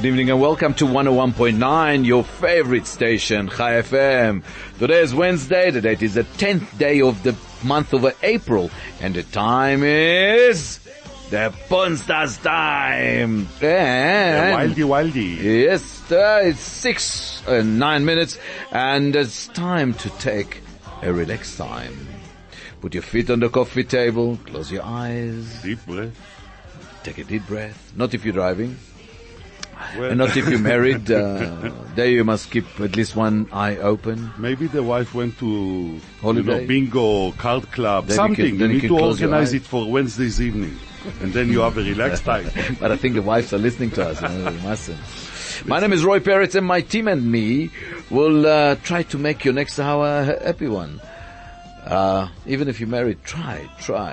Good evening and welcome to 101.9, your favorite station, Chai FM. Today is Wednesday, the date is the 10th day of the month of April, and the time is the Ponstars time. And Wildy. yes, it's 6 and 9 minutes, and it's time to take a relaxed time. Put your feet on the coffee table, close your eyes, Deep breath. take a deep breath. Not if you're driving. Well, And not if you're married. There you must keep at least one eye open. maybe the wife went to Holiday. bingo, card club, Then you something. can- then You you need can to close your organize eyes. it for Wednesday's evening. And then you have a relaxed time. But I think the wives are listening to us. We mustn't. My name is Roy Peretz, and my team and me will try to make your next hour a happy one. Even if you're married, try.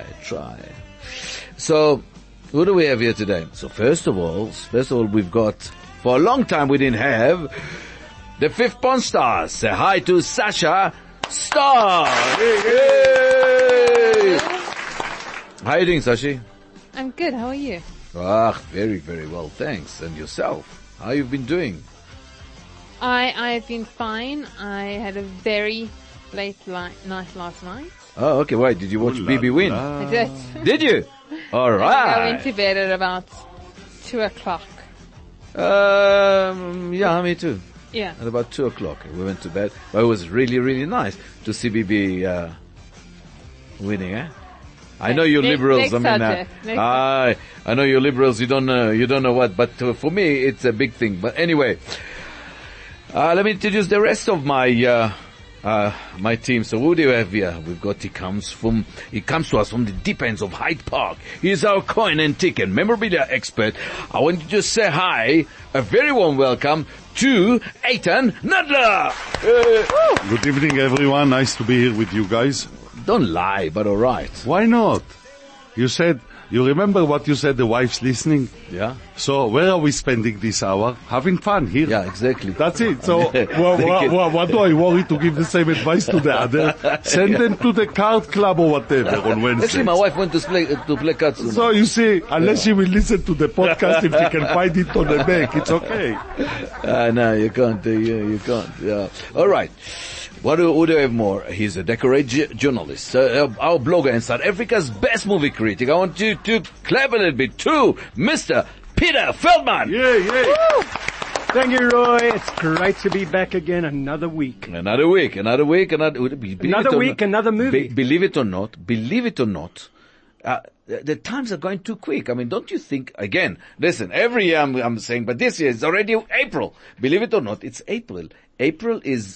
So, who do we have here today? So first of all, we've got, for a long time we didn't have, the fifth Pawn Stars. Say hi to Sasha Star. Yay! How are you doing, Sashi? I'm good. How are you? Very, very well, thanks. And yourself? How you been doing? I've been fine. I had a very late night last night. Oh, okay. Why did you watch Ooh la BB win? la. I did. Did you? All I went right. to bed at about 2 o'clock. Yeah, me too. Yeah. At about 2 o'clock, we went to bed. But it was really, really nice to see BB winning. Eh? I know you liberals. Next subject. I know you liberals. You don't know what. But for me, it's a big thing. But anyway, let me introduce the rest of my my team. So who do you have here? We've got, he comes to us from the deep ends of Hyde Park. He's our coin and ticket memorabilia expert. I want you to say hi, a very warm welcome to Eitan Nadler. Good evening, everyone. Nice to be here with you guys. Don't lie, but all right. Why not? You remember what you said, the wife's listening? Yeah, So where are we spending this hour? Having fun here. yeah, exactly. That's it. So what do I worry to give the same advice to the other? Send them to the card club or whatever on Wednesday. Actually, my wife went to play cards. So you see, unless she will listen to the podcast, if she can find it on the back, it's okay. No, you can't. You can't. Yeah. All right. What do we have more? He's a decorated journalist, our blogger and South Africa's best movie critic. I want you to clap a little bit to Mr. Peter Feldman. Yeah. Thank you, Roy. It's great to be back again. Another week. Another week, another movie. Believe it or not, the times are going too quick. I mean, don't you think, again, listen, every year I'm saying, but this year it's already April. Believe it or not, it's April. April is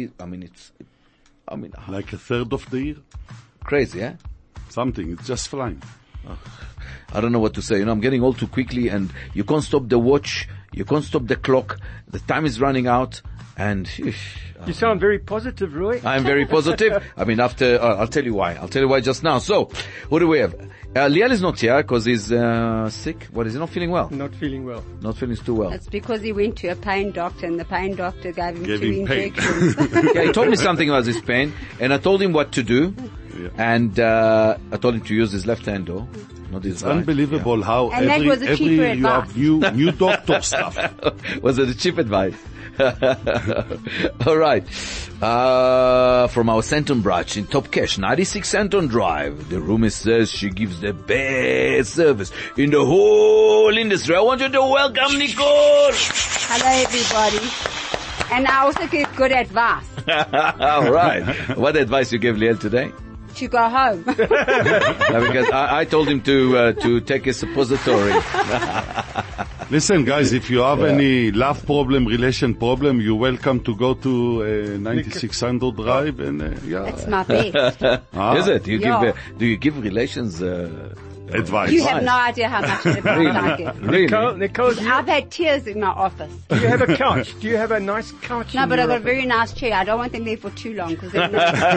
Like a third of the year. crazy, eh? Something. It's just flying. I don't know what to say. I'm getting old too quickly, and you can't stop the watch, you can't stop the clock, the time is running out, and You sound very positive, Roy. I'm very positive. I mean, after, I'll tell you why. I'll tell you why just now. So, who do we have? Liel is not here because he's sick. What, is he not feeling well? Not feeling well. Not feeling too well. It's because he went to a pain doctor and the pain doctor gave him Gave 2 him pain. injections. Yeah, he told me something about his pain, and I told him what to do, and I told him to use his left hand, though, not his right. Unbelievable how And that was a every cheaper year you advice. have new doctor stuff. Yeah. Was it a cheap advice? All right. From our Santon branch in Top Cash, 96 Santon Drive. The rumor says she gives the best service in the whole industry. I want you to welcome Nicole. Hello, everybody. And I also give good advice All right. What advice you gave Liel today? to go home. No, because I told him to take a suppository. Listen, guys, if you have any love problem, relation problem, you're welcome to go to 9600 Drive and That's my best. Is it? Yeah. Do you give relations advice. You have no idea how much advice I give. Really? Nicole, I've had tears in my office. do you have a couch? Do you have a nice couch? No, in but I've your got a office? very nice chair. I don't want them there for too long because they're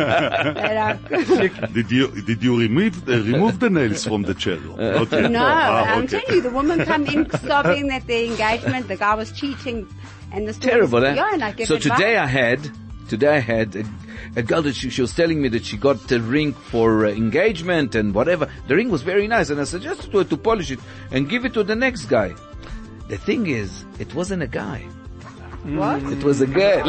Did you remove the nails from the chair? Not yet. No, I'm okay. telling you, the woman come in sobbing that their engagement, the guy was cheating, and the story Terrible, was, eh? yeah, and I give So advice. today I had a girl that she was telling me that she got the ring for engagement and whatever. The ring was very nice, and I suggested to her to polish it and give it to the next guy. The thing is, it wasn't a guy. What? It was a girl.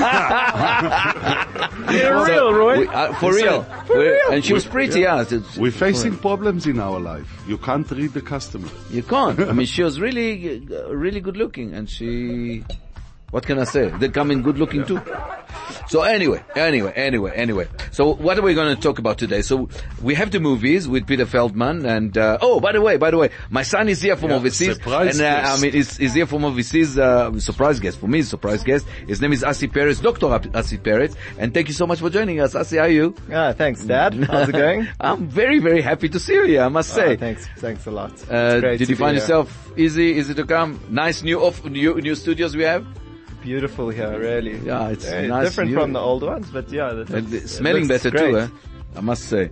You're real, Roy. For real. And she was pretty, yeah. We're facing problems in our life. You can't read the customer. You can't. I mean, she was really, really good looking, and she, what can I say? They come in good looking too. So anyway. So what are we going to talk about today? So we have the movies with Peter Feldman, and by the way, my son is here from overseas, surprise and guest. he's here from overseas. Surprise guest for me. Surprise guest. His name is Asi Perez, Dr. Asi Perez, and thank you so much for joining us. Asi, how are you? Thanks, Dad. How's it going? I'm very, very happy to see you here, I must say. Thanks a lot. It's great Did to you find be here. yourself easy to come? Nice new studios we have. Beautiful here, really? Yeah, it's Very nice. different from the old ones, but yeah, And it smelling looks better great. too, I must say.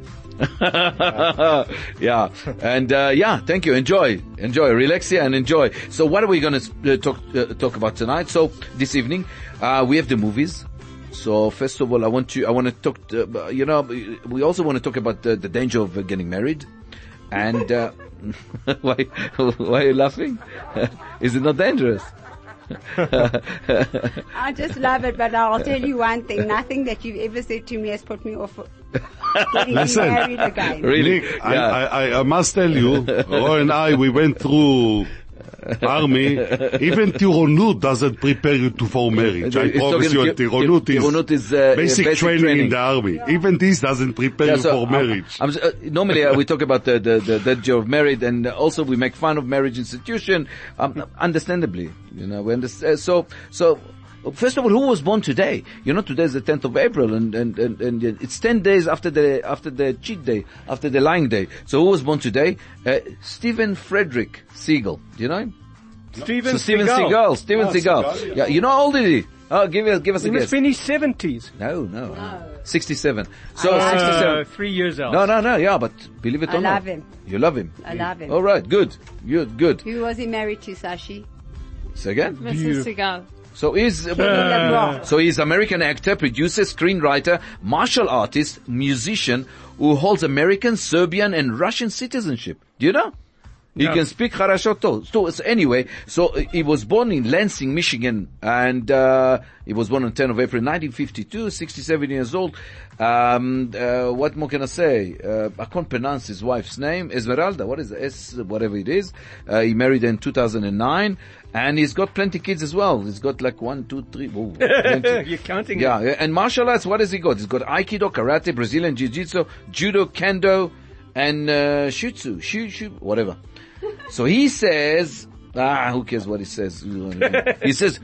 Yeah, and thank you. Enjoy, relax here and enjoy. So, what are we going to talk about tonight? So, this evening, we have the movies. So, first of all, I want to talk. We also want to talk about the danger of getting married. And why are you laughing? Is it not dangerous? I just love it, but I'll tell you one thing. Nothing that you've ever said to me has put me off getting Listen. married again. Really? Nick, I must tell you, Roy and I, we went through army. Even Tironut doesn't prepare you for marriage. I It's promise you, talking- Tironut is basic training in the army. Even this doesn't prepare you for marriage. Normally, we talk about the danger of marriage, and also we make fun of marriage institution. Understandably, we understand. So first of all, who was born today? Today is the 10th of April, and it's 10 days after the cheat day, after the lying day. So who was born today? Stephen Frederick Seagal. Do you know him? Steven Steven Seagal. Seagal. Yeah. You know how old is he? Oh, give us He a must guess. be in his 70s. No. 67. So 67. 3 years old. No, yeah, but believe it I or not. love him. You love him? I love him. All right, good. Who was he married to, Sashi? Say again? Mrs. Seagal. So he's American actor, producer, screenwriter, martial artist, musician who holds American, Serbian and Russian citizenship. Do you know? He can speak Harashoto. So anyway, he was born in Lansing, Michigan, and he was born on 10 of April 1952, 67 years old. What more can I say? I can't pronounce his wife's name. Esmeralda, what is it? Whatever it is. He married in 2009, and he's got plenty kids as well. He's got like 1, 2, 3, whoa, plenty. You're counting Yeah, it. and martial arts, what has he got? He's got Aikido, Karate, Brazilian Jiu-Jitsu, Judo, Kendo, and Shutsu, whatever. So he says, who cares what he says? He says,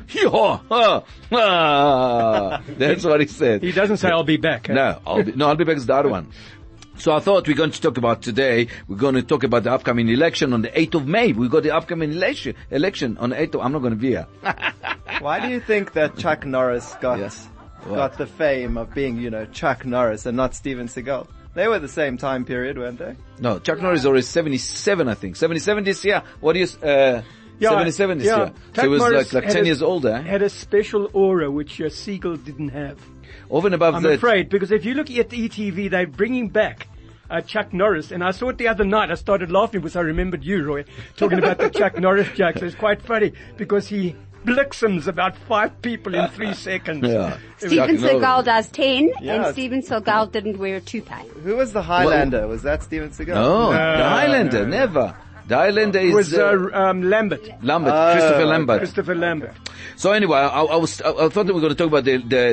that's what he said. He doesn't say, I'll be back. No, I'll be back is the other one. So I thought we're going to talk about today, we're going to talk about the upcoming election on the 8th of May. We've got the upcoming election on the 8th of, I'm not going to be here. Why do you think that Chuck Norris got the fame of being, Chuck Norris and not Steven Seagal? They were the same time period, weren't they? No, Chuck Norris is already 77, I think. 77 this year. What do you, 77 this year. So he was Chuck like 10 years older. Had a special aura which Seagal didn't have. Over and above I'm that. afraid, because if you look at ETV, they're bringing back Chuck Norris, and I saw it the other night. I started laughing because I remembered you, Roy, talking about the Chuck Norris jokes. It's quite funny because he blitzums about 5 people in 3 seconds. Yeah. Steven Chuck Norris. Seagal does 10, Yeah. and Steven Seagal didn't wear a toupee. Who was the Highlander? Was that Steven Seagal? No, the Highlander, never. The Highlander It is was Lambert. Christopher Lambert. Christopher Lambert. So anyway, I thought that we were going to talk about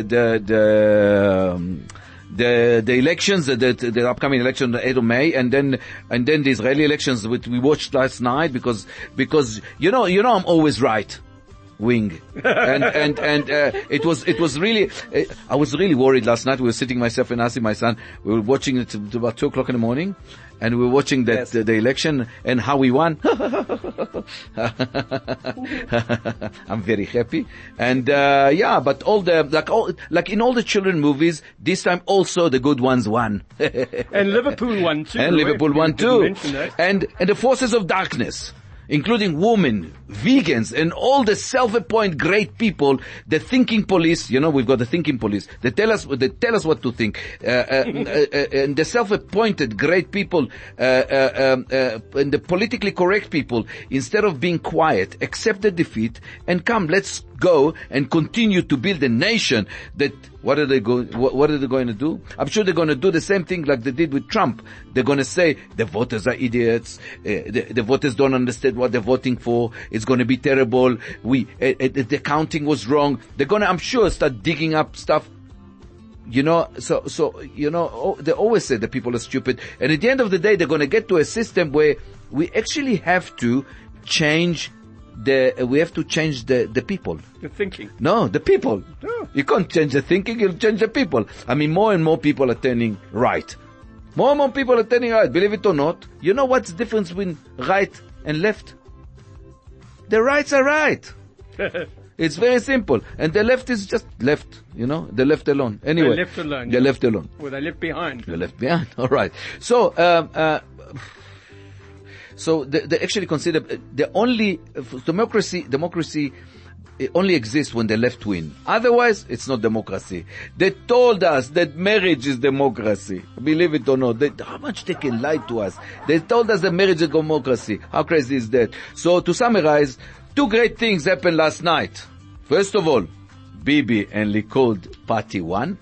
the elections, the upcoming election on the 8th of May, and then the Israeli elections which we watched last night because you know I'm always right. Wing. And it was really, I was really worried last night. We were sitting, myself and Asi, my son, we were watching it to about 2 o'clock in the morning, and we were watching that, Yes. the election and how we won. I'm very happy. And, but like in all the children movies, this time also the good ones won. And Liverpool won too. And Roy. Liverpool You won didn't too. mention that. And the forces of darkness including women, vegans, and all the self-appointed great people, the thinking police. You know, we've got the thinking police. They tell us what to think. And the self-appointed great people, and the politically correct people, instead of being quiet, accept the defeat and come, let's go and continue to build a nation that, what are they going to do? I'm sure they're going to do the same thing like they did with Trump. They're going to say the voters are idiots. The voters don't understand what they're voting for. It's going to be terrible. The counting was wrong. They're going to, I'm sure, start digging up stuff. You know, they always say that people are stupid. And at the end of the day, they're going to get to a system where we actually have to change the people. The thinking. No, the people. Oh. You can't change the thinking, you'll change the people. I mean, more and more people are turning right. More and more people are turning right, believe it or not. You know what's the difference between right and left? The rights are right. It's very simple. And the left is just left, you know, they're left alone. Anyway. They're left alone. They're left alone. Well, they're left behind. They're left behind. All right. So, so they actually consider the only democracy it only exists when the left win. Otherwise, it's not democracy. They told us that marriage is democracy. Believe it or not. How much they can lie to us. They told us that marriage is democracy. How crazy is that? So to summarize, two great things happened last night. First of all, Bibi and Likud party won.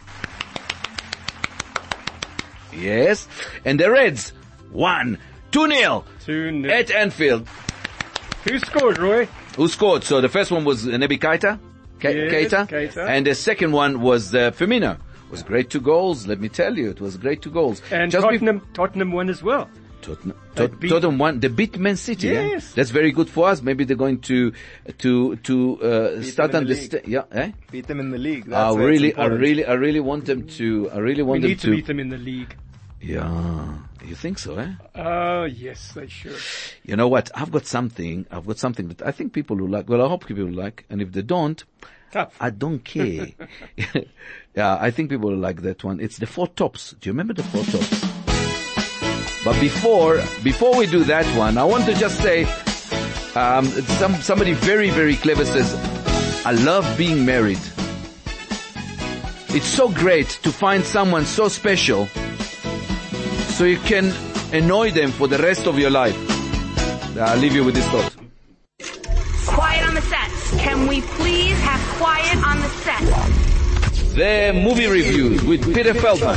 Yes. And the Reds won 2-0 2-0 at Anfield. Who scored, Roy? Who scored? So the first one was Naby Keita. Keita. And the second one was Firmino. It was great 2 goals, let me tell you. It was great 2 goals. And Tottenham won as well. Tottenham won. They beat Man City. Yes. Yeah? That's very good for us. Maybe they're going to start understand. Yeah, eh? Beat them in the league. I really want them to. We need to beat them in the league. Yeah, you think so, eh? Oh, yes, they should. You know what? I've got something that I think people will like. Well, I hope people will like. And if they don't, tough. I don't care. Yeah, I think people will like that one. It's the 4 tops. Do you remember the 4 tops? But before we do that one, I want to just say, somebody very, very clever says, I love being married. It's so great to find someone so special so you can annoy them for the rest of your life. I'll leave you with this thought. Quiet on the sets. Can we please have quiet on the set? The movie reviews with Peter Feldman.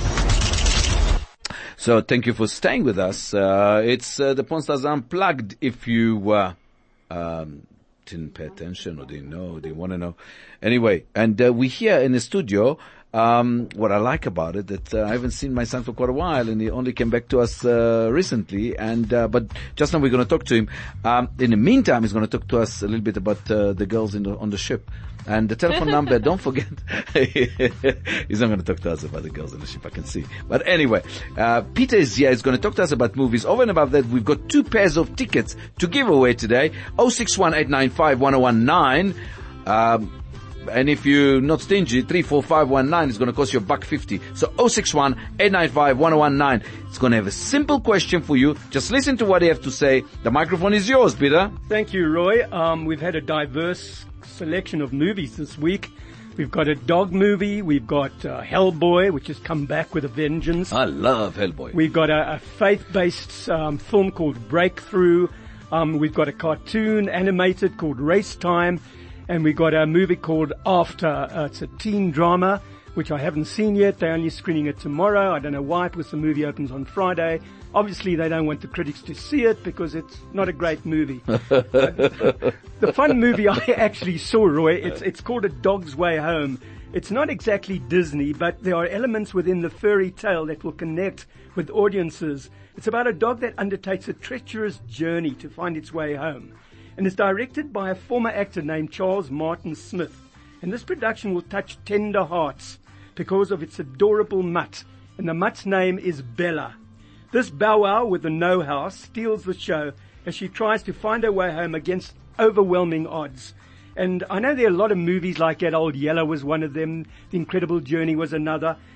So thank you for staying with us. It's the Pawn Stars Unplugged. If you didn't pay attention or didn't know, didn't want to know. Anyway, and we're here in the studio. What I like about it, that I haven't seen my son for quite a while, and he only came back to us recently. And but just now we're going to talk to him. In the meantime, he's going to talk to us a little bit about the girls on the ship. And the telephone number, don't forget. He's not going to talk to us about the girls on the ship, I can see. But anyway, Peter is here. He's going to talk to us about movies. Over and above that, we've got 2 pairs of tickets to give away today. 061-895-1019. And if you're not stingy, 34519 is going to cost you $1.50. So 061-895-1019. It's going to have a simple question for you. Just listen to what you have to say. The microphone is yours, Peter. Thank you, Roy. We've had a diverse selection of movies this week. We've got a dog movie. We've got Hellboy, which has come back with a vengeance. I love Hellboy. We've got a faith-based film called Breakthrough. We've got a cartoon animated called Race Time. And we got a movie called After. It's a teen drama, which I haven't seen yet. They're only screening it tomorrow. I don't know why, because the movie opens on Friday. Obviously, they don't want the critics to see it because it's not a great movie. The fun movie I actually saw, Roy, it's called A Dog's Way Home. It's not exactly Disney, but there are elements within the fairy tale that will connect with audiences. It's about a dog that undertakes a treacherous journey to find its way home. And it's directed by a former actor named Charles Martin Smith. And this production will touch tender hearts because of its adorable mutt. And the mutt's name is Bella. This bow wow with the know-how steals the show as she tries to find her way home against overwhelming odds. And I know there are a lot of movies like that. Old Yeller was one of them. The Incredible Journey was another.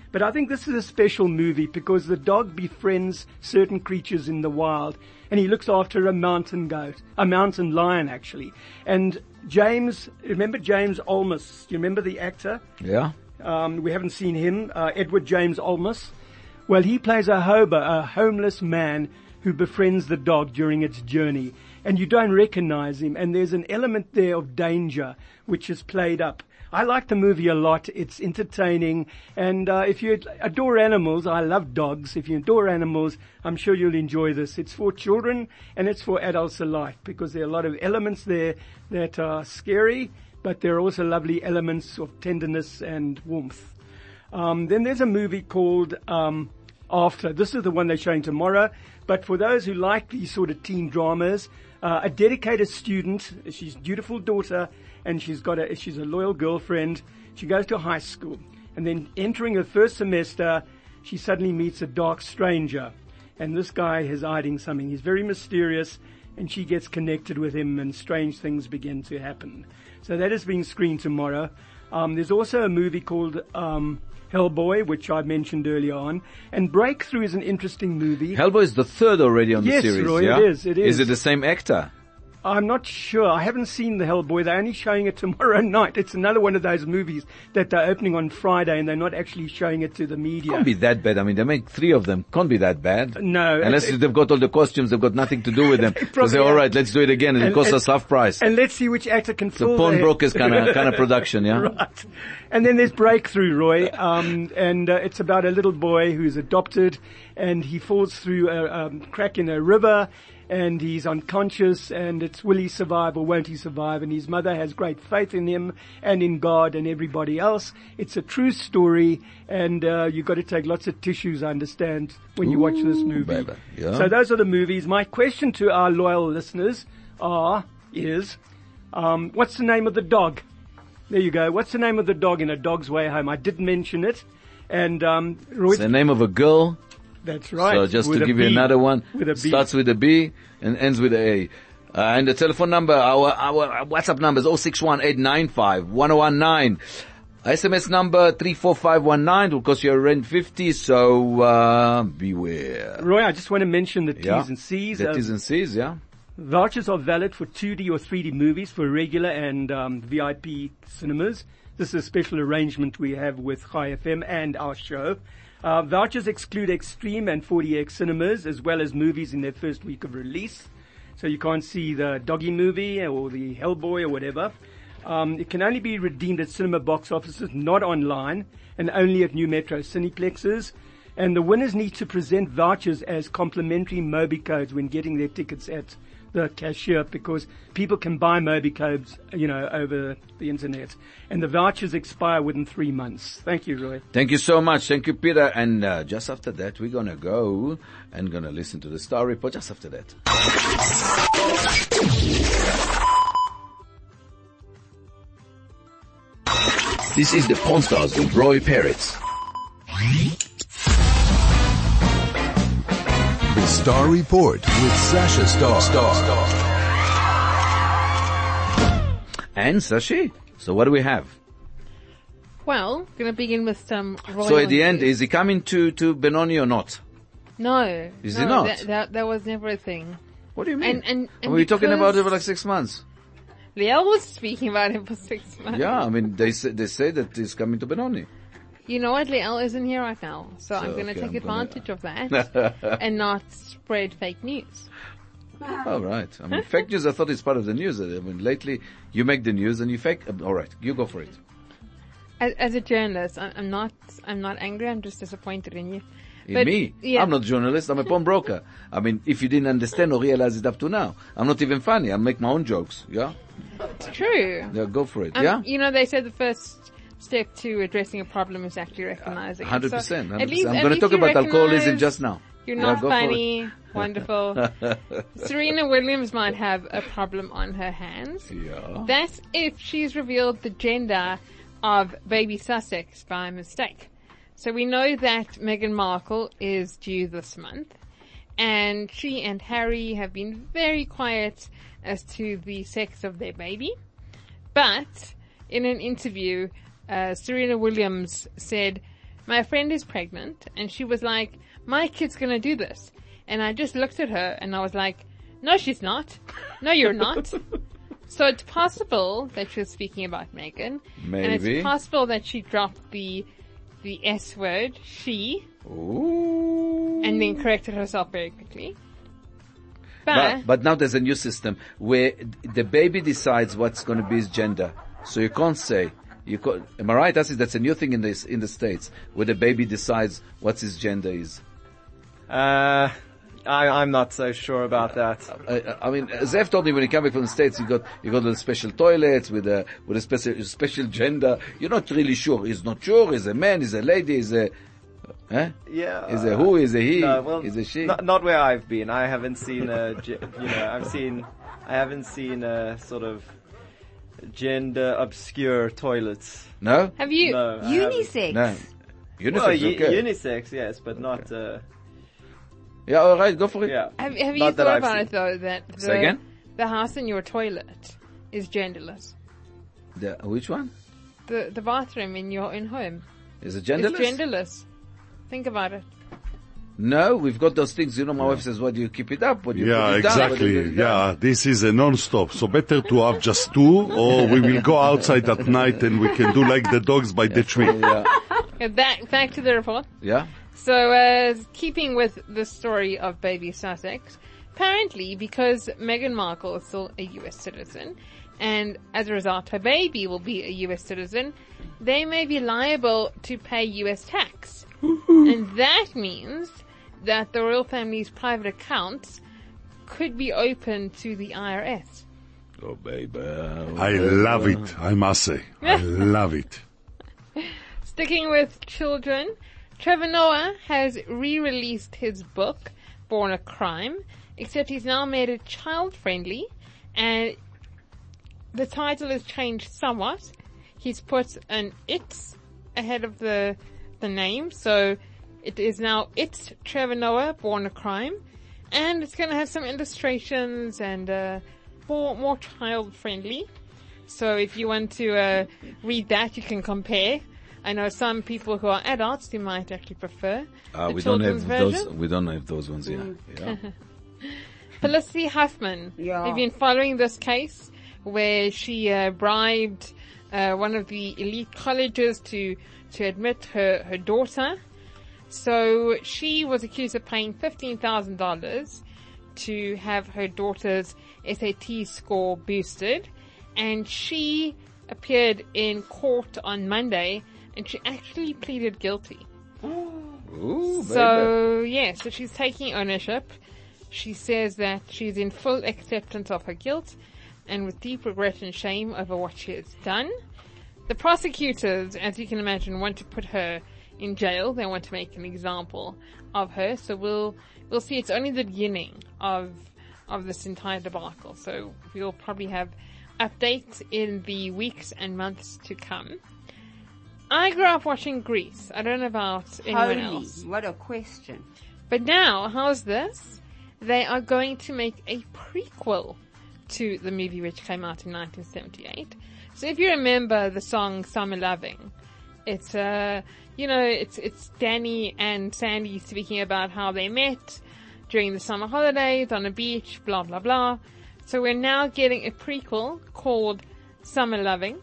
But I think this is a special movie because the dog befriends certain creatures in the wild, and he looks after a mountain lion actually. And remember James Olmos? You remember the actor? Yeah. We haven't seen him, Edward James Olmos. Well, he plays a homeless man who befriends the dog during its journey. And you don't recognize him, and there's an element there of danger which is played up. I like the movie a lot. It's entertaining, and if you adore animals, I love dogs. If you adore animals, I'm sure you'll enjoy this. It's for children and it's for adults alike because there are a lot of elements there that are scary, but there are also lovely elements of tenderness and warmth. Then there's a movie called After. This is the one they're showing tomorrow, but for those who like these sort of teen dramas, a dedicated student, she's a dutiful daughter, and she's a loyal girlfriend. She goes to high school, and then entering her first semester, she suddenly meets a dark stranger, and this guy is hiding something. He's very mysterious, and she gets connected with him, and strange things begin to happen. So that is being screened tomorrow. There's also a movie called Hellboy, which I mentioned earlier on, and Breakthrough is an interesting movie. Hellboy is the third already on the series. Yes, Roy, yeah? it is. Is it the same actor? I'm not sure. I haven't seen the Hellboy. They're only showing it tomorrow night. It's another one of those movies that they're opening on Friday and they're not actually showing it to the media. Can't be that bad. I mean, they make 3 of them. Can't be that bad. No. Unless they've got all the costumes, they've got nothing to do with them. They say, all right, let's do it again, and it costs us half price. And let's see which actor can fill the pawnbrokers kind of production, yeah? Right. And then there's Breakthrough, Roy, and it's about a little boy who's adopted, and he falls through a crack in a river, and he's unconscious, and it's will he survive or won't he survive? And his mother has great faith in him and in God and everybody else. It's a true story, and you've got to take lots of tissues, I understand, when you watch this movie. Baby. Yeah. So those are the movies. My question to our loyal listeners is, what's the name of the dog? There you go. What's the name of the dog in A Dog's Way Home? I did mention it. And Roy, it's the name of a girl. That's right. So just to give you another one, with a B. Starts with a B and ends with a A. And the telephone number, our WhatsApp number is 0618951019. SMS number 34519 will cost you a rent 50, so beware. Roy, I just want to mention the T's and C's. The T's and C's, yeah. Vouchers are valid for 2D or 3D movies for regular and VIP cinemas. This is a special arrangement we have with Chai FM and our show. Vouchers exclude Extreme and 40X cinemas as well as movies in their first week of release. So you can't see the Doggy movie or the Hellboy or whatever. It can only be redeemed at cinema box offices, not online, and only at new Metro Cineplexes. And the winners need to present vouchers as complimentary Mobi codes when getting their tickets at the cashier, because people can buy Mobi codes, over the internet. And the vouchers expire within 3 months. Thank you, Roy. Thank you so much. Thank you, Peter. And just after that, we're going to go and going to listen to the Star Report just after that. This is the Pawn Stars with Roy Peretz. The Star Report with Sasha Star. And Sashi, so what do we have? Well, going to begin with some royal. So at the end, is he coming to Benoni or not? No. Is he not? That was never a thing. What do you mean? And we were talking about it for like 6 months. Liel was speaking about him for 6 months. Yeah, I mean, they say that he's coming to Benoni. You know what? Liel isn't here right now. So I'm going to take advantage of that and not spread fake news. All right. I mean, fake news, I thought it's part of the news. I mean, lately, you make the news and you fake. All right. You go for it. As a journalist, I'm not angry. I'm just disappointed in you. Me? Yeah. I'm not a journalist. I'm a pawnbroker. I mean, if you didn't understand or realize it up to now, I'm not even funny. I make my own jokes. Yeah? It's true. Yeah, go for it. Yeah? They said the first step to addressing a problem is actually recognizing 100%. So 100%. at least, I'm going to talk about alcoholism just now. You're not funny. Wonderful. Serena Williams might have a problem on her hands. Yeah. That's if she's revealed the gender of baby Sussex by mistake. So we know that Meghan Markle is due this month, and she and Harry have been very quiet as to the sex of their baby. But in an interview, Serena Williams said my friend is pregnant, and she was like, my kid's gonna do this. And I just looked at her and I was like, no, she's not. No, you're not. So it's possible that she was speaking about Megan. Maybe. And it's possible that she dropped the S word, she. Ooh. And then corrected herself very quickly. But now there's a new system where the baby decides what's going to be his gender. So you can't say, am I right? That's a new thing in the States, where the baby decides what his gender is. I'm not so sure about that. I mean, Zev told me when he came back from the States, you got little special toilets with a special gender. You're not really sure. He's not sure. He's a man. He's a lady. He's a, Yeah. Is a who? Is a he? No, well, is a she? Not where I've been. I haven't seen I haven't seen sort of gender obscure toilets. No? Have you? No. Unisex. No. Unisex, Well, okay. unisex, yes, but not. Yeah, alright, go for it. Yeah. Have you Not that thought I've about seen. it though, that Say again? the house in your toilet is genderless? Which one? The bathroom in your own home Is it genderless? is genderless. Think about it. No, we've got those things. My wife says, "What do you keep it up? What do you Yeah, put it down? What do exactly. you put it down?" Yeah, this is a non-stop. So better to have just two, or we will go outside at night and we can do like the dogs by the tree. Yeah. Yeah, back to the report. Yeah. So, keeping with the story of baby Sussex, apparently because Meghan Markle is still a US citizen, and as a result her baby will be a US citizen, they may be liable to pay US tax. And that means that the royal family's private accounts could be open to the IRS. Oh, baby. I love it, I must say. I love it. Sticking with children, Trevor Noah has re-released his book, Born a Crime, except he's now made it child-friendly, and the title has changed somewhat. He's put an "it's" ahead of the name, so it is now "It's Trevor Noah, Born a Crime," and it's going to have some illustrations and more child-friendly. So if you want to read that, you can compare. I know some people who are adults who might actually prefer the We don't children's have version. those. We don't have those ones. Yeah. Yeah. Felicity Huffman. Yeah. Have you been following this case where she bribed one of the elite colleges to admit her daughter? So she was accused of paying $15,000 to have her daughter's SAT score boosted, and she appeared in court on Monday, and she actually pleaded guilty. Ooh, So, yeah, so she's taking ownership. She says that she's in full acceptance of her guilt and with deep regret and shame over what she has done. The prosecutors, as you can imagine, want to put her in jail. They want to make an example of her. So we'll see. It's only the beginning of this entire debacle. So we'll probably have updates in the weeks and months to come. I grew up watching Grease. I don't know about anyone else. What a question. But now, how's this? They are going to make a prequel to the movie which came out in 1978. So if you remember the song Summer Loving, it's it's Danny and Sandy speaking about how they met during the summer holidays on a beach, blah blah blah. So we're now getting a prequel called Summer Loving.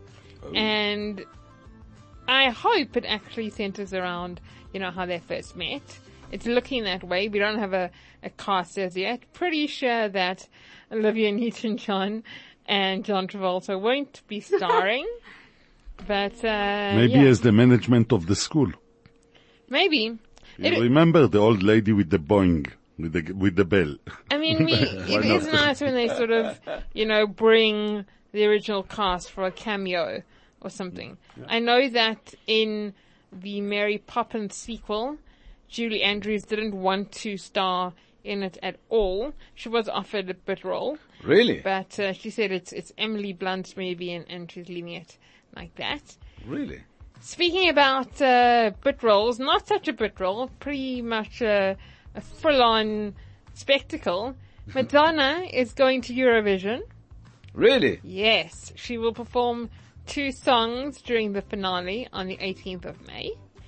And I hope it actually centers around, how they first met. It's looking that way. We don't have a cast as yet. Pretty sure that Olivia Newton-John and John Travolta won't be starring. But, Maybe as the management of the school. Maybe. You remember the old lady with the boing, with the bell? I mean, it is nice when they sort of, bring the original cast for a cameo or something. Yeah. I know that in the Mary Poppins sequel, Julie Andrews didn't want to star in it at all. She was offered a bit role. Really? But she said it's Emily Blunt's movie and she's leaving it like that. Really? Speaking about bit roles, not such a bit role, pretty much a full-on spectacle. Madonna is going to Eurovision. Really? Yes. She will perform 2 songs during the finale on the 18th of May.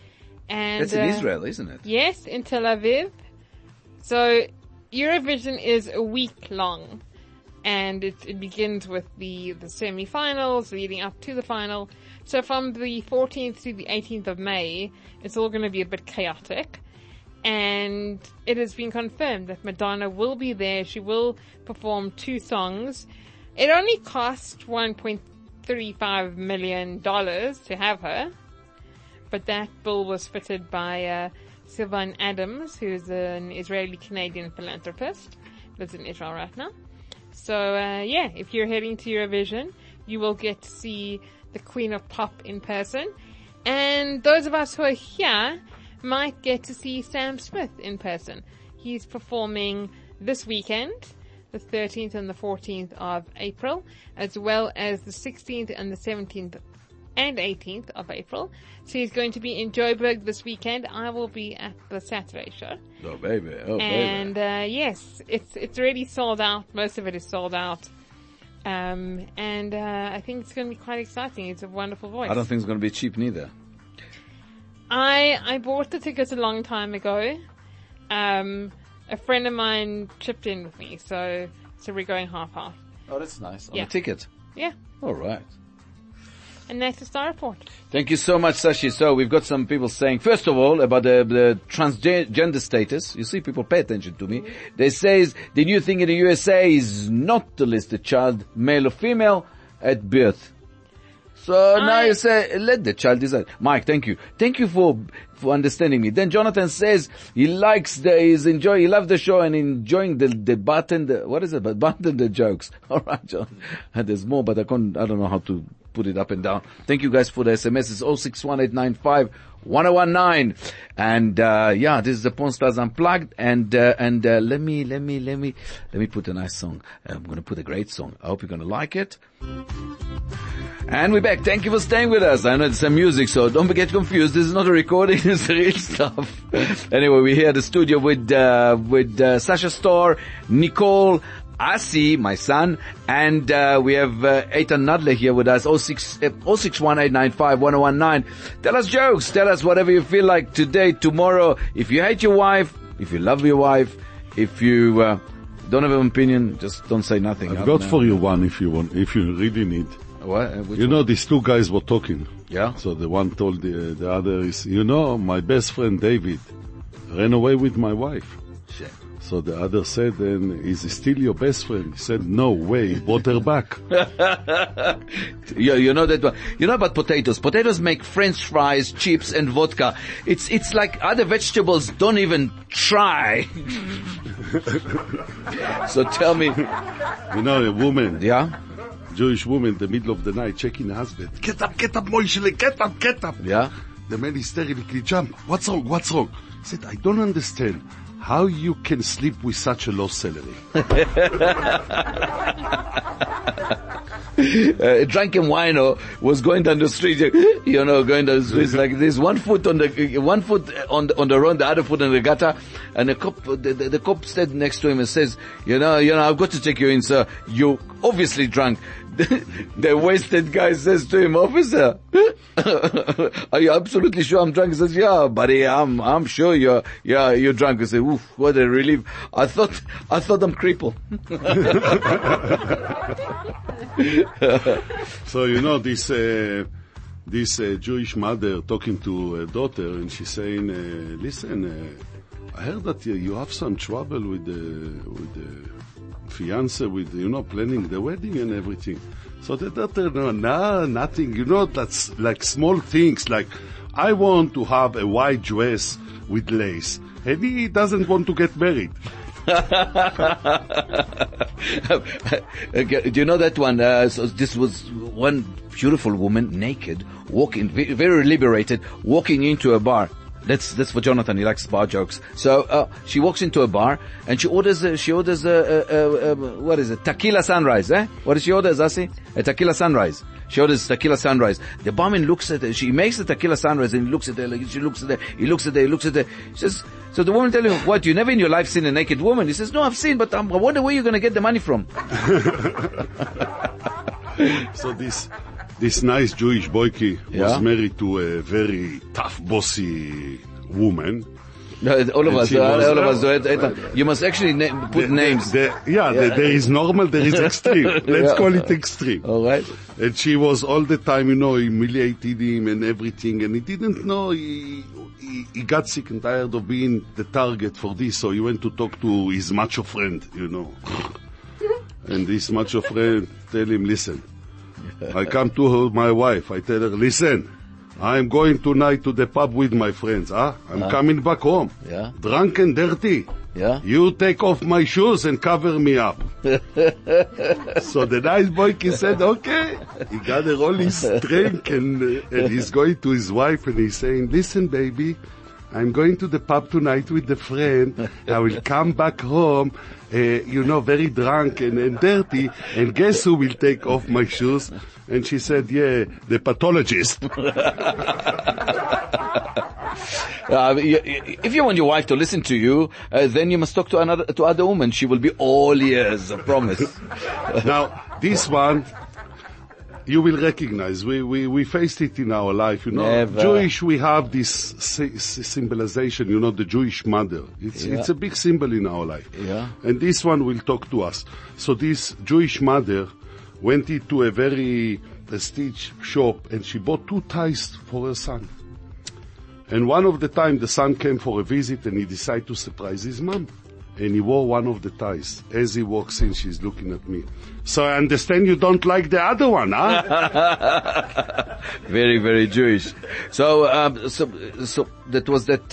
And That's in Israel, isn't it? Yes, in Tel Aviv. So Eurovision is a week long, and it begins with the semi-finals leading up to the final. So from the 14th to the 18th of May, it's all going to be a bit chaotic. And it has been confirmed that Madonna will be there. She will perform 2 songs. It only cost $1.35 million to have her, but that bill was fitted by Sylvan Adams, who's an Israeli-Canadian philanthropist, lives in Israel right now. So, if you're heading to Eurovision, you will get to see the Queen of Pop in person. And those of us who are here might get to see Sam Smith in person. He's performing this weekend, the 13th and the 14th of April, as well as the 16th and the 17th and 18th of April. So he's going to be in Joburg this weekend. I will be at the Saturday show. Oh, baby. And, yes, it's already sold out. Most of it is sold out. I think it's going to be quite exciting. It's a wonderful voice. I don't think it's going to be cheap neither. I bought the tickets a long time ago. A friend of mine chipped in with me, so we're going half-half. Oh, that's nice. On Yeah. a ticket. Yeah. All right. And that's the Star Report. Thank you so much, Sashi. So we've got some people saying, first of all, about the transgender status. You see, people pay attention to me. They say the new thing in the USA is not to list the child, male or female, at birth. So now you say, let the child decide. Mike, thank you. Thank you for understanding me. Then Jonathan says he loves the show and enjoying the the jokes. All right, John. There's more, but I don't know how to put it up and down. Thank you guys for the SMS. It's 0618951019. And, this is the Pawn Stars Unplugged. And let me put a nice song. I'm going to put a great song. I hope you're going to like it. And we're back. Thank you for staying with us. I know it's some music, so don't get confused. This is not a recording. It's the real stuff. Anyway, we're here at the studio with Sasha Storr, Nicole, Asi, my son, and we have Eitan Nadler here with us, 0618951019. Tell us jokes. Tell us whatever you feel like today, tomorrow. If you hate your wife, if you love your wife, if you don't have an opinion, just don't say nothing. I've got for you one if you want, if you really need. What? These 2 guys were talking. Yeah. So the one told the other is, my best friend David ran away with my wife. Shit. So the other said, and is he still your best friend? He said, no way, he brought her back. You know that one. You know about potatoes. Potatoes make French fries, chips, and vodka. It's like other vegetables don't even try. So tell me. A woman. Yeah? Jewish woman in the middle of the night checking the husband. Get up, Moishele, get up. Yeah? The man hysterically jumped. What's wrong? He said, I don't understand how you can sleep with such a low salary. A drunken wino was going down the street, going down the streets like this, one foot on the road, the other foot on the gutter, and the cop stood next to him and says, I've got to take you in, sir. You're obviously drunk. The wasted guy says to him, officer, are you absolutely sure I'm drunk? He says, yeah, buddy, I'm sure you're drunk. He says, oof, what a relief. I thought I'm crippled. So, this Jewish mother talking to her daughter, and she's saying, listen, I heard that you have some trouble with the fiance, with, planning the wedding and everything. So the daughter, no, nothing. That's like small things, like I want to have a white dress with lace, and he doesn't want to get married. Do you know that one? So this was one beautiful woman, naked, walking, very liberated, walking into a bar. That's for Jonathan. He likes bar jokes. So she walks into a bar and she orders what is it? Tequila sunrise. What does she order, Zasi? A tequila sunrise. She orders tequila sunrise. The barman looks at her. She makes the tequila sunrise and he looks at her. She looks at her. He looks at her. He looks at her. She says, so the woman tells him, what, you never in your life seen a naked woman? He says, no, I've seen, but I wonder where you're going to get the money from. So this this nice Jewish boyki Yeah. was married to a very tough, bossy woman. No, all of And us, she was- all of us. You must actually put names. There is normal, there is extreme. Let's Yeah. call it extreme. All right. And she was all the time, humiliating him and everything, and he didn't know. He got sick and tired of being the target for this, so he went to talk to his macho friend, And this macho friend tell him, listen, I come to my wife, I tell her, listen, I'm going tonight to the pub with my friends, I'm coming back home. Yeah. Drunk and dirty. Yeah. You take off my shoes and cover me up. So the nice boy said, okay. He gathered all his strength and he's going to his wife and he's saying, listen baby, I'm going to the pub tonight with a friend. I will come back home, very drunk and dirty. And guess who will take off my shoes? And she said, yeah, the pathologist. If you want your wife to listen to you, then you must talk to other women. She will be all ears, I promise. Now, this one, you will recognize. We faced it in our life, Never. Jewish, we have this symbolization, the Jewish mother. It's a big symbol in our life. Yeah. And this one will talk to us. So this Jewish mother went into a very prestige shop and she bought 2 ties for her son. And one of the time the son came for a visit and he decided to surprise his mom. And he wore one of the ties. As he walks in, she's looking at me. So I understand you don't like the other one, huh? Very, very Jewish. So that was that,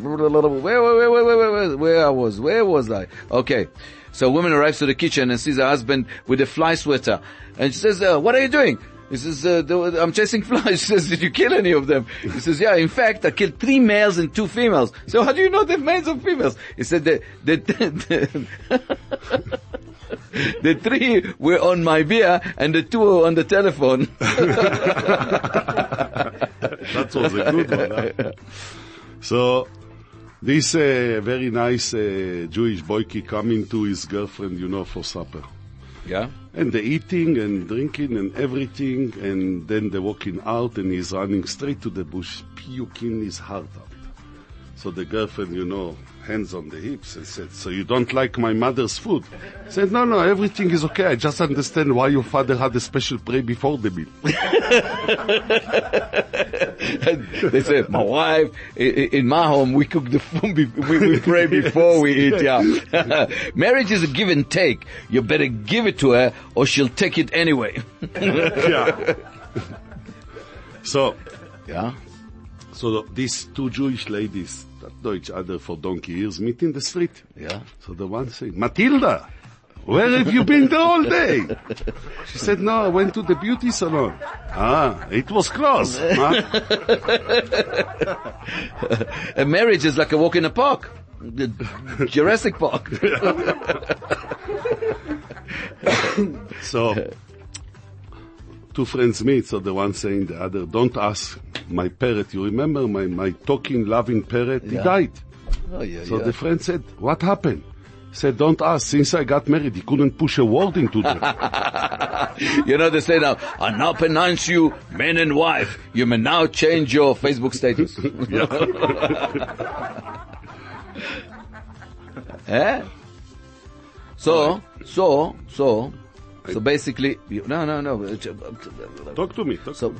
where was I? Okay. So a woman arrives to the kitchen and sees her husband with a fly sweater. And she says, what are you doing? He says, I'm chasing flies. She says, did you kill any of them? He says, yeah, in fact, I killed 3 males and 2 females. So how do you know they're males or females? He said, the 3 were on my beer and the 2 were on the telephone. That was a good one, huh? So, this very nice Jewish boyki coming to his girlfriend, for supper. Yeah. And they're eating and drinking and everything, and then they're walking out and he's running straight to the bush, puking his heart out. So the girlfriend, hands on the hips and said, so you don't like my mother's food? He said, no, everything is okay. I just understand why your father had a special prayer before the meal. They say, my wife, in my home, we cook the food, we pray before we eat, yeah. Marriage is a give and take. You better give it to her or she'll take it anyway. Yeah. So, yeah. So these 2 Jewish ladies that know each other for donkey years meet in the street. Yeah. So the one said, Matilda, where have you been the whole day? She said, no, I went to the beauty salon. It was closed. Huh? A marriage is like a walk in a park. The Jurassic Park. So, 2 friends meet, so the one saying the other, don't ask my parrot. You remember my talking, loving parrot? He died. Oh, yeah, So the friend said, what happened? He said, don't ask. Since I got married, he couldn't push a word into them. They say now, I now pronounce you man and wife. You may now change your Facebook status. Eh? So basically, no. Talk to me.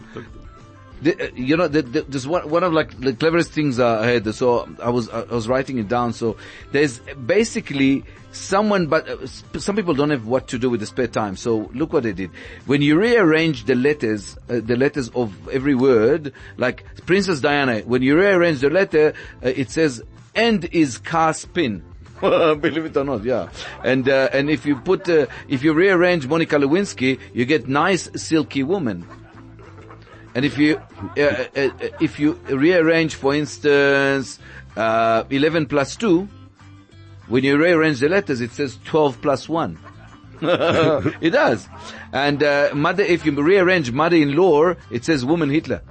This one of like the cleverest things I had. So I was writing it down. So there's basically someone, but some people don't have what to do with the spare time. So look what they did. When you rearrange the letters of every word, like Princess Diana, when you rearrange the letter, it says "end is car spin." Believe it or not, yeah. And if you if you rearrange Monica Lewinsky, you get nice silky woman. And if you rearrange, for instance, 11 plus 2, when you rearrange the letters, it says 12 plus 1. It does. And mother, if you rearrange mother-in-law, it says woman Hitler.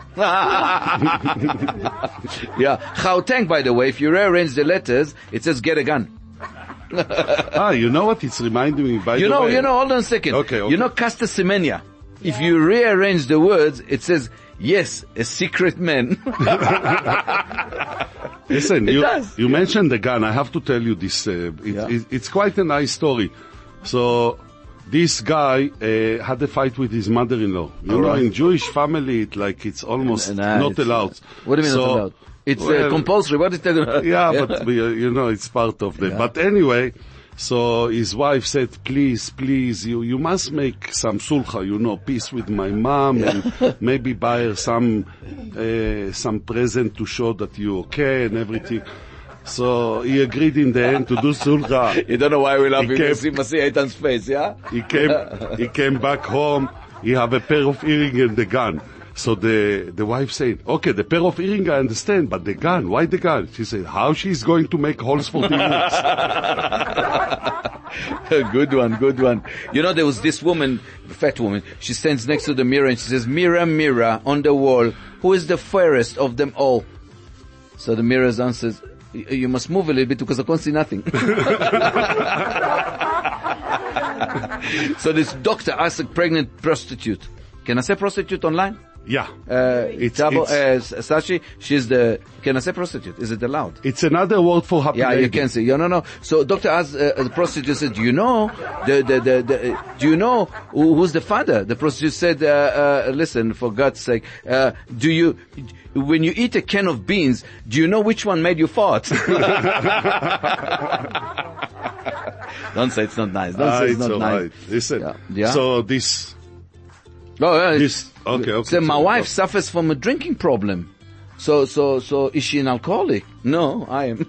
Yeah. Gauteng, by the way, if you rearrange the letters, it says get a gun. You know what? It's reminding me, by the way. Hold on a second. Okay. Caster Semenya. If you rearrange the words, it says, yes, a secret man. Listen, It does. you mentioned the gun. I have to tell you this. It's quite a nice story. So, this guy had a fight with his mother-in-law. You know, in Jewish family, it's almost not allowed. What do you mean not allowed? It's compulsory. What is that? Yeah, but it's part of them. But anyway, so his wife said, please, you must make some sulha, peace with my mom, and maybe buy her some present to show that you're okay and everything. So he agreed in the end to do sulha. You don't know why we love him. You see Eitan's face, yeah? He came back home. He have a pair of earrings and the gun. So the wife said, okay, the pair of earrings I understand, but the gun, why the gun? She said, how she's going to make holes for the earrings? Good one. There was this woman, fat woman, she stands next to the mirror and she says, mirror, mirror on the wall, who is the fairest of them all? So the mirror answers, you must move a little bit because I can't see nothing. So this doctor asked a pregnant prostitute. Can I say prostitute online? Yeah. Sashi, can I say prostitute? Is it allowed? It's another word for happy lady. You can say. No. So doctor asked, the prostitute said, do you know do you know who's the father? The prostitute said, listen, for God's sake, when you eat a can of beans, do you know which one made you fart? Don't say it's not nice. Don't say it's not nice. Right. Listen. Yeah. So this. Okay. So my wife suffers from a drinking problem. So is she an alcoholic? No, I am.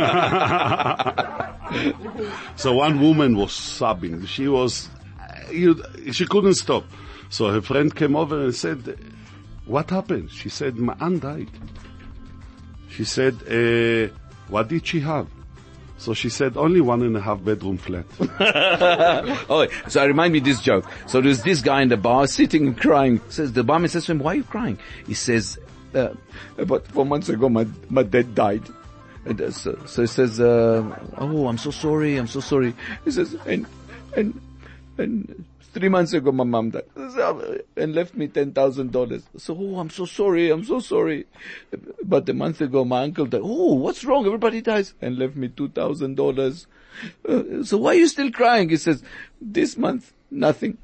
So one woman was sobbing. She couldn't stop. So her friend came over and said, what happened? She said, my aunt died. She said, what did she have? So she said, only 1.5 bedroom flat. So I remind me this joke. So there's this guy in the bar sitting and crying. The barman says to him, why are you crying? He says, about 4 months ago my dad died. And so he says, oh, I'm so sorry. He says, and 3 months ago my mom died and left me $10,000. So, oh, I'm so sorry. But a month ago my uncle died. Oh, what's wrong? Everybody dies. And left me $2,000. So why are you still crying? He says, this month, nothing.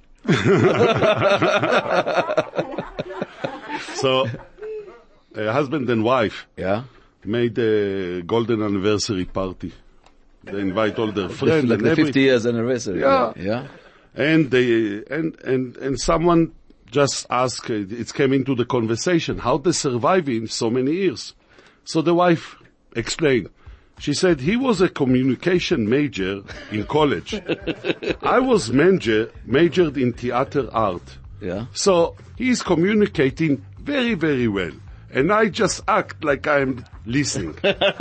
So, husband and wife made a golden anniversary party. They invite all their friends. Like the 50 years anniversary. Yeah. And and someone just asked, it came into the conversation, how they surviving so many years. So the wife explained. She said, he was a communication major in college. I was majored in theater art. Yeah. So he's communicating very, very well. And I just act like I'm listening.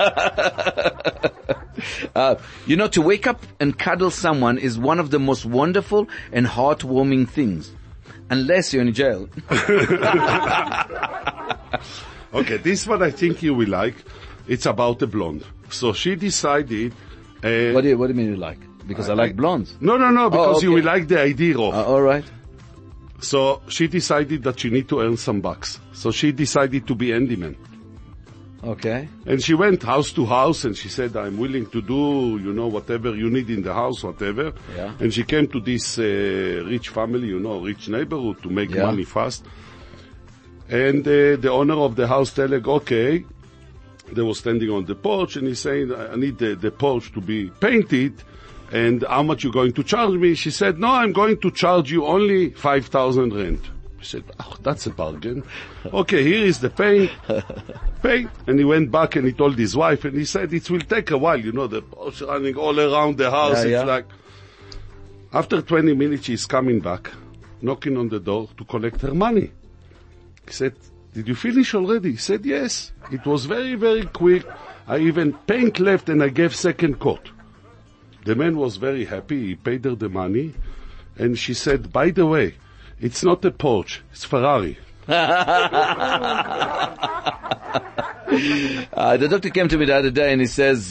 To wake up and cuddle someone is one of the most wonderful and heartwarming things. Unless you're in jail. Okay, this one I think you will like. It's about a blonde. So she decided... What do you mean you like? Because I like blondes. No, because you will like the idea of... all right. So she decided that she need to earn some bucks. So she decided to be handyman. Okay. And she went house to house and she said, I'm willing to do, whatever you need in the house, whatever. Yeah. And she came to this rich family, rich neighborhood to make money fast. And the owner of the house tell her, okay, they were standing on the porch and he's saying, I need the porch to be painted. And how much you going to charge me? She said, no, I'm going to charge you only 5,000 rand. He said, oh, that's a bargain. Okay, here is the paint. And he went back and he told his wife and he said, it will take a while, the porch running all around the house. It's like, after 20 minutes, she's coming back, knocking on the door to collect her money. He said, did you finish already? He said, yes. It was very, very quick. I even paint left and I gave second coat. The man was very happy. He paid her the money. And she said, by the way, it's not a Porsche, it's Ferrari. The doctor came to me the other day and he says,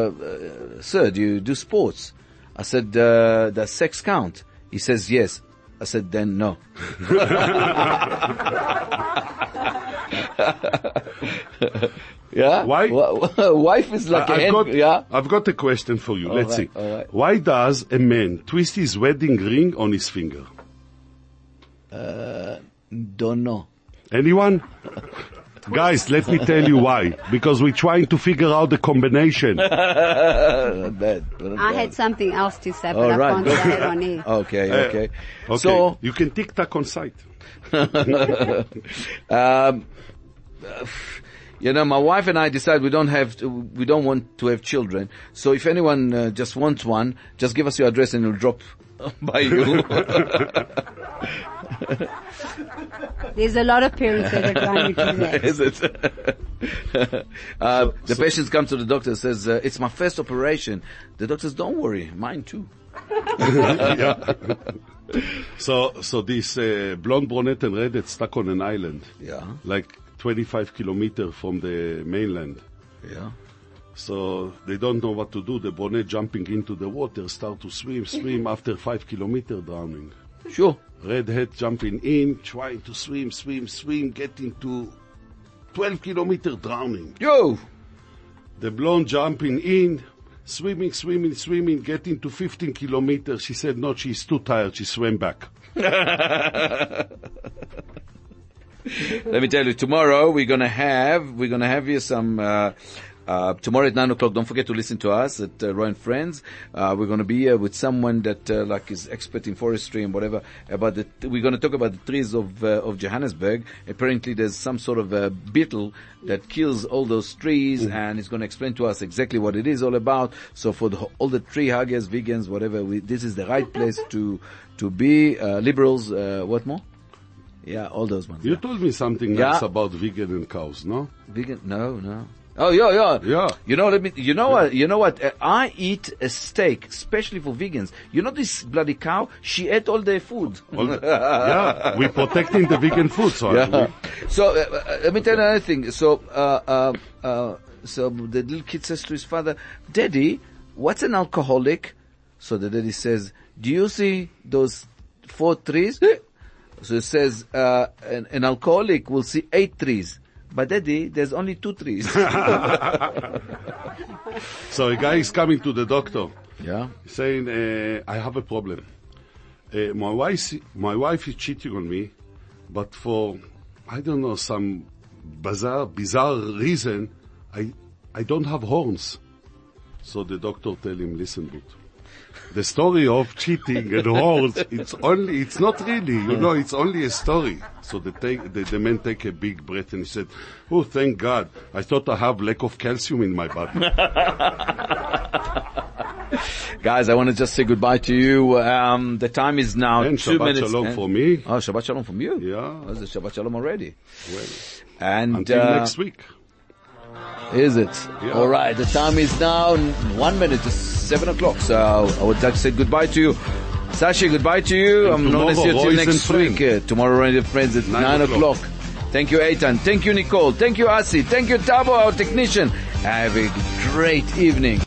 sir, do you do sports? I said, does sex count? He says, yes. I said, then no. Yeah? Why? Wife is like I've got a question for you. Let's see. All right. Why does a man twist his wedding ring on his finger? Don't know. Anyone? Guys, let me tell you why. Because we're trying to figure out the combination. Not bad. I had something else to say, but I can't say it on air. Okay. So you can tic-tac on site. My wife and I decided we don't want to have children. So if anyone just wants one, just give us your address and we'll drop by you. There's a lot of parents that are trying to do that. Is it? The patients come to the doctor and says, it's my first operation. The doctor says, don't worry, mine too. Yeah. So this blonde, brunette and redhead stuck on an island. Yeah. Like 25 kilometers from the mainland. Yeah. So they don't know what to do. The brunette jumping into the water, start to swim after 5 kilometers drowning. Sure. Redhead jumping in, trying to swim, getting to 12 kilometers drowning. Yo! The blonde jumping in, swimming, getting to 15 kilometers. She said no, she's too tired. She swam back. Let me tell you, tomorrow we're gonna have here some, tomorrow at 9 o'clock, don't forget to listen to us at Roy and Friends. We're going to be here with someone that is expert in forestry and whatever. We're going to talk about the trees of Johannesburg. Apparently, there's some sort of a beetle that kills all those trees, and he's going to explain to us exactly what it is all about. So for all the tree huggers, vegans, whatever, this is the right place to be. Liberals, what more? Yeah, all those ones. You told me something nice about vegan and cows, no? Vegan? No. Oh, yeah. You know what? I eat a steak, especially for vegans. You know this bloody cow? She ate all their food. Yeah, we're protecting the vegan food, so. Yeah. So, let me tell you another thing. So the little kid says to his father, Daddy, what's an alcoholic? So the daddy says, do you see those 4 trees? So it says, an alcoholic will see 8 trees. But Daddy, there's only 2 trees. So a guy is coming to the doctor. Yeah. Saying, I have a problem. My wife is cheating on me, but for, I don't know, some bizarre reason, I don't have horns. So the doctor tell him, listen, dude. The story of cheating and horns, it's not really, it's only a story. So the man take a big breath and he said, oh, thank God. I thought I have lack of calcium in my body. Guys, I want to just say goodbye to you. The time is now and 2 minutes. Shabbat Shalom for me. Oh, Shabbat Shalom from you? Yeah. Oh, it's Shabbat Shalom already. Well, and until next week. Is it? Yeah. All right. The time is now 1 minute to 7 o'clock. So I would like to say goodbye to you. Sashi, goodbye to you. I'm going to see you till next week. Tomorrow, Roy and Friends at 9 o'clock. Thank you, Eitan. Thank you, Nicole. Thank you, Asi. Thank you, Tabo, our technician. Have a great evening.